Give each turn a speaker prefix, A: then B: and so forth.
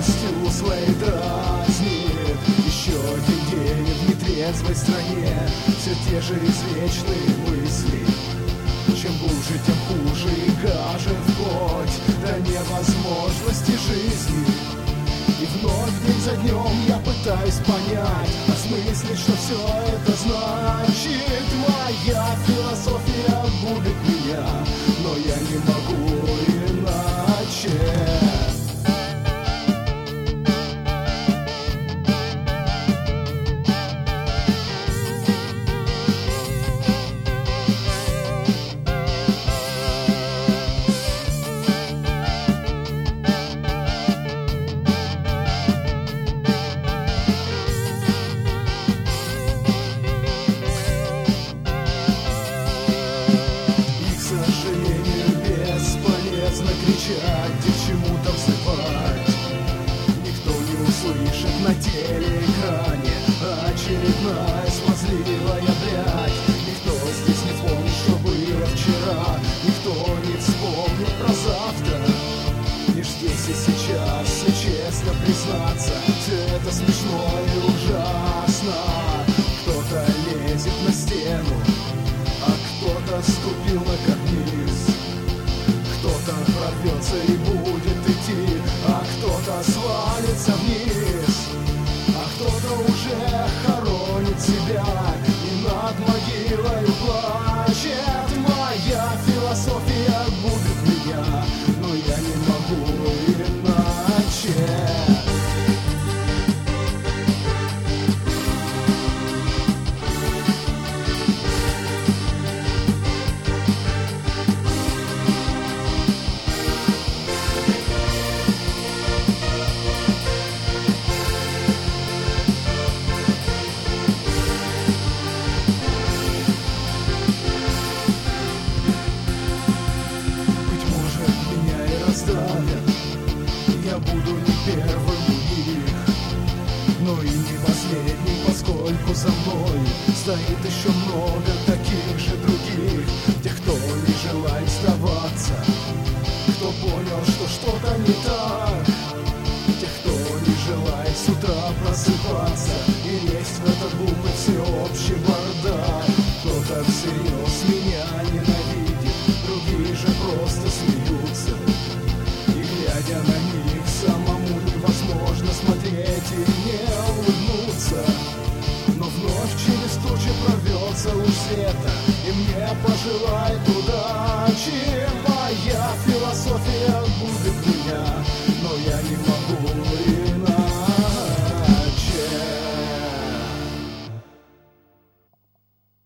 A: яростью своей дразнит. Еще один день в нетрезвой стране, все те же извечные мысли. Чем глубже, тем хуже и гаже вплоть до невозможности жизни. И вновь день за днем я пытаюсь понять, осмыслить, что все это значит. Моя философия губит меня, но я не могу иначе. Кричать и чему-то взывать. Никто не услышит на телеэкране очередная смазливая блядь. Никто здесь не вспомнит, что было вчера. Никто не вспомнит про завтра. Лишь здесь и сейчас, и честно признаться, все это смешно и ужасно. Кто-то лезет на стену, а кто-то ступил на карниз. Кто-то прорвется и будет идти, а кто-то свалится вниз. А кто-то уже хоронит себя и над могилой плачет. Моя философия губит меня, но я не могу иначе. Я буду не первым у них, но и не последним, поскольку за мной стоит еще много таких же других. Тех, кто не желает сдаваться, кто понял, что что-то не так. Тех, кто не желает с утра просыпаться и лезть в этот глупый всеобщий бардак. Кто-то всерьез меня ненавидит, другие же просто смеются. Глядя на них, самому невозможно смотреть и не улыбнуться. Но вновь через тучи прорвется луч света, и мне пожелает